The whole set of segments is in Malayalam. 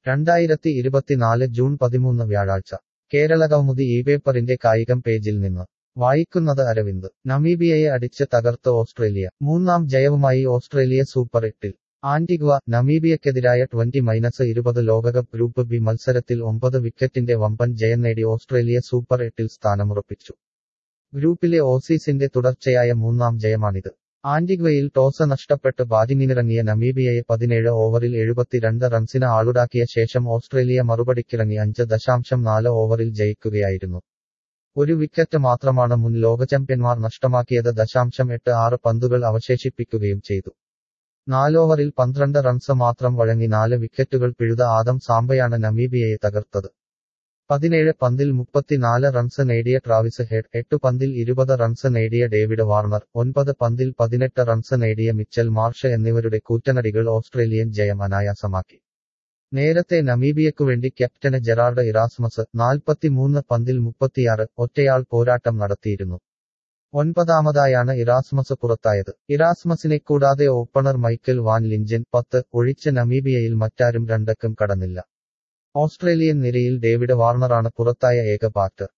2024 ജൂൺ 13 വ്യാഴാഴ്ച കേരളകൗമുദി ഇപേപ്പറിന്റെ കായികം പേജിൽ നിന്ന് വായിക്കുന്നത് അരവിന്ദ്. നമീബിയയെ അടിച്ച് തകർത്ത് ഓസ്ട്രേലിയ. മൂന്നാം ജയവുമായി ഓസ്ട്രേലിയ സൂപ്പർ എട്ടിൽ. ആന്റിഗ്വ. നമീബിയക്കെതിരായ 20-20 ലോകകപ്പ് ഗ്രൂപ്പ് ബി മത്സരത്തിൽ 9 വിക്കറ്റിന്റെ വമ്പൻ ജയം നേടി ഓസ്ട്രേലിയ സൂപ്പർ എട്ടിൽ സ്ഥാനമുറപ്പിച്ചു. ഗ്രൂപ്പിലെ ഓസീസിന്റെ തുടർച്ചയായ മൂന്നാം ജയമാണിത്. ആന്റിഗ്വയിൽ ടോസ് നഷ്ടപ്പെട്ട് ബാറ്റിംഗിനിറങ്ങിയ നമീബിയയെ 17 ഓവറിൽ 72 റൺസിന് ആളുടാക്കിയ ശേഷം ഓസ്ട്രേലിയ മറുപടിക്കിറങ്ങി 5.4 ഓവറിൽ ജയിക്കുകയായിരുന്നു. ഒരു വിക്കറ്റ് മാത്രമാണ് മുൻ ലോകചാമ്പ്യന്മാർ നഷ്ടമാക്കിയത്. 0.86 പന്തുകൾ അവശേഷിപ്പിക്കുകയും ചെയ്തു. 4 ഓവറിൽ 12 റൺസ് മാത്രം വഴങ്ങി 4 വിക്കറ്റുകൾ പിഴുത ആദം സാംബയാണ് നമീബിയയെ തകർത്തത്. 17 പന്തിൽ 34 റൺസ് നേടിയ ട്രാവിസ് ഹെഡ്, 8 പന്തിൽ 20 റൺസ് നേടിയ ഡേവിഡ് വാർണർ, 9 പന്തിൽ 18 റൺസ് നേടിയ മിച്ചൽ മാർഷ് എന്നിവരുടെ കൂറ്റനടികൾ ഓസ്ട്രേലിയൻ ജയം അനായാസമാക്കി. നേരത്തെ നമീബിയക്കുവേണ്ടി ക്യാപ്റ്റന് ജെറാർഡ് ഇറാസ്മസ് 43 പന്തിൽ 36 ഒറ്റയാൾ പോരാട്ടം നടത്തിയിരുന്നു. 9ാമതായാണ് ഇറാസ്മസ് പുറത്തായത്. ഇറാസ്മസിനെ കൂടാതെ ഓപ്പണർ മൈക്കൽ വാൻ ലിഞ്ചൻ 10 ഒഴിച്ച് നമീബിയയിൽ മറ്റാരും 2 കടന്നില്ല. ഓസ്ട്രേലിയൻ നിരയിൽ ഡേവിഡ് വാർണറാണ് പുറത്തായ ഏക ബാറ്റർ.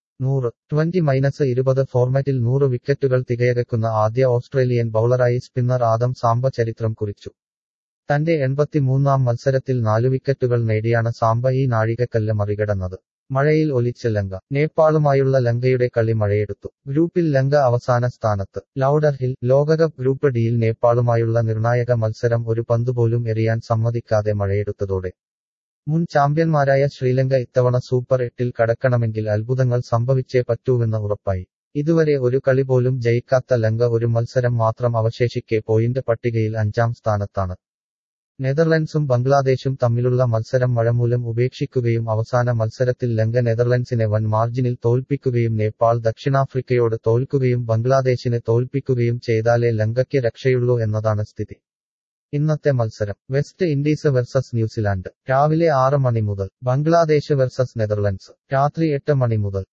100-20 ഫോർമാറ്റിൽ 100 വിക്കറ്റുകൾ തികയകക്കുന്ന ആദ്യ ഓസ്ട്രേലിയൻ ബൌളറായി സ്പിന്നർ ആദം സാംബ ചരിത്രം കുറിച്ചു. തന്റെ 83ാം മത്സരത്തിൽ 4 വിക്കറ്റുകൾ നേടിയാണ് സാംബ ഈ നാഴികക്കല്ല് മറികടന്നത്. മഴയിൽ ഒലിച്ച ലങ്ക. നേപ്പാളുമായുള്ള ലങ്കയുടെ കളി മഴയെടുത്തു. ഗ്രൂപ്പിൽ ലങ്ക അവസാന സ്ഥാനത്ത്. ലൌഡർ ഹിൽ. ലോകകപ്പ് ഗ്രൂപ്പ് ഡിയിൽ നേപ്പാളുമായുള്ള നിർണായക മത്സരം ഒരു പന്തുപോലും എറിയാൻ സമ്മതിക്കാതെ മഴയെടുത്തതോടെ മുൻ ചാമ്പ്യന്മാരായ ശ്രീലങ്ക ഇത്തവണ സൂപ്പർ എട്ടിൽ കടക്കണമെങ്കിൽ അത്ഭുതങ്ങൾ സംഭവിച്ചേ പറ്റൂവെന്ന് ഉറപ്പായി. ഇതുവരെ ഒരു കളി പോലും ജയിക്കാത്ത ലങ്ക ഒരു മത്സരം മാത്രം അവശേഷിക്കെ പോയിന്റ് പട്ടികയിൽ 5ാം സ്ഥാനത്താണ്. നെതർലൻഡ്സും ബംഗ്ലാദേശും തമ്മിലുള്ള മത്സരം മഴമൂലം ഉപേക്ഷിക്കുകയും അവസാന മത്സരത്തിൽ ലങ്ക നെതർലൻഡ്സിനെ വൻ മാർജിനിൽ തോൽപ്പിക്കുകയും നേപ്പാൾ ദക്ഷിണാഫ്രിക്കയോട് തോൽക്കുകയും ബംഗ്ലാദേശിനെ തോൽപ്പിക്കുകയും ചെയ്താലേ ലങ്കയ്ക്ക് രക്ഷയുള്ളൂ എന്നതാണ് സ്ഥിതി. ഇന്നത്തെ മത്സരം വെസ്റ്റ് ഇൻഡീസ് വെർസസ് ന്യൂസിലാൻഡ്. രാവിലെ 6 മണി മുതൽ. ബംഗ്ലാദേശ് വെർസസ് നെതർലൻഡ്സ് രാത്രി 8 മണി മുതൽ.